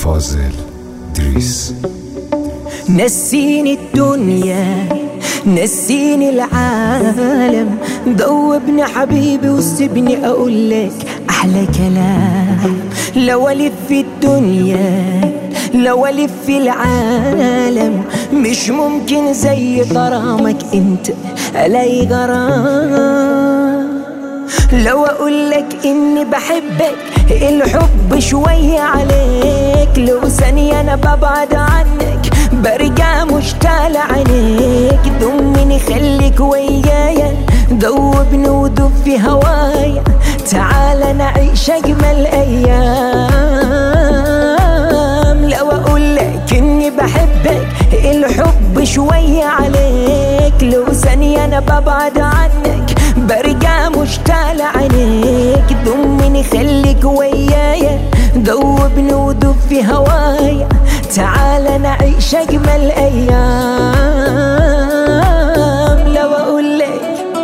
فاضل دريس. نسيني الدنيا نسيني العالم، ذوبني حبيبي وسيبني اقول لك احلى كلام. لو الف في الدنيا لو الف في العالم، مش ممكن زي غرامك انت الاقي غرام. لو اقول لك اني بحبك الحب شوية عليك، لو ثانية انا ببعد عنك برجع مشتاق لعينيك. ضمني خليك ويايا، ذوبني ودوب في هوايا، تعال نعيش اجمل ايام. لو اقول لك اني بحبك الحب شوية عليك، لو ثانية انا ببعد عنك برجع مشتاق لعينيك. ضمني خليك ويايا، ذوبني ودوب في هوايا، تعال نعيش اجمل ايام. لو اقول لك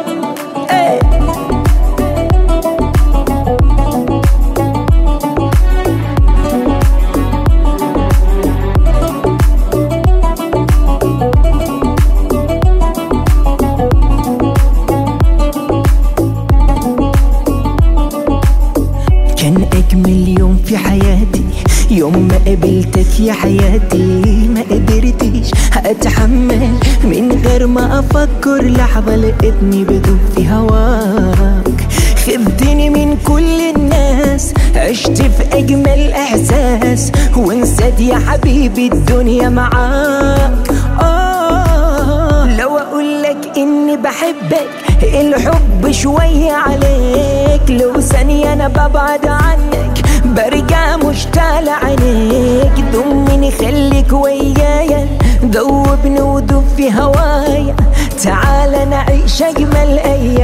كان اجمل يوم في حياتي يوم ما قابلتك يا حياتي. ما قدرتش اتحمل من غير ما افكر لحظة، لقيتني بدوب في هواك. خدتني من كل الناس، عشت في اجمل احساس، ونسيت يا حبيبي الدنيا معاك. لو اقول لك اني بحبك الحب شوية عليك، لو ثانية انا ببعد عنك برجع مشتاق لعينيك. ضمني خليك ويايا، ذوبني ودوب في هوايا، تعال نعيش اجمل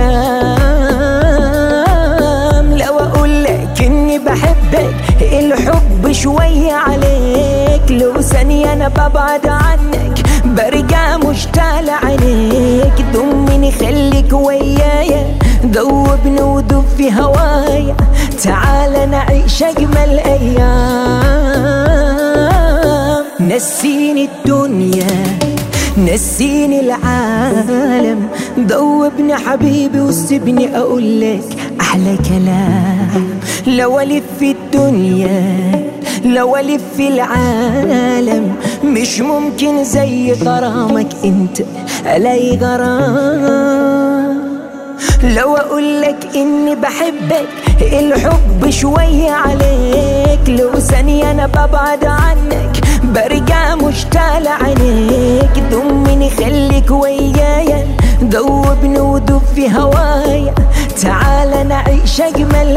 ايام. لو اقول لك اني بحبك الحب شوية عليك، لو ثانية انا ببعد عنك برجع مشتاق لعينيك. ضمني خليك ويايا، ذوبني ودوب في هوايا، تعال نعيش اجمل ايام. نسيني الدنيا نسيني العالم، ذوبني حبيبي وسيبني اقول لك احلى كلام. لو الف في الدنيا لو الف في العالم، مش ممكن زي غرامك انت الاقي غرام. لو اقول لك اني بحبك الحب شوية عليك، لو ثانية انا ببعد عنك برجع مشتاق لعينيك. ضمني خليك ويايا، ذوبني ودوب في هوايا، تعال نعيش اجمل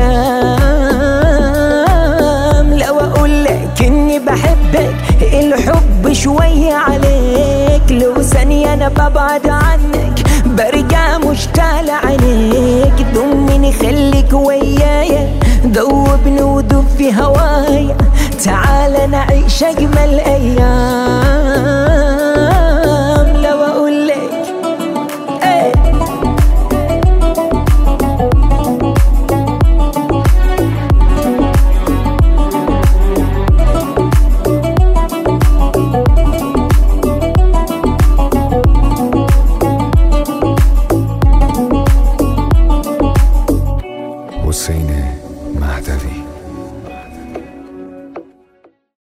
ايام. لو اقول لك اني بحبك الحب شوية عليك، لو ثانية انا ببعد عنك برجع مشتاق لعينيك. ضمني خليك ويايا، ذوبني ودوب في هوايا، تعال نعيش اجمل ايام.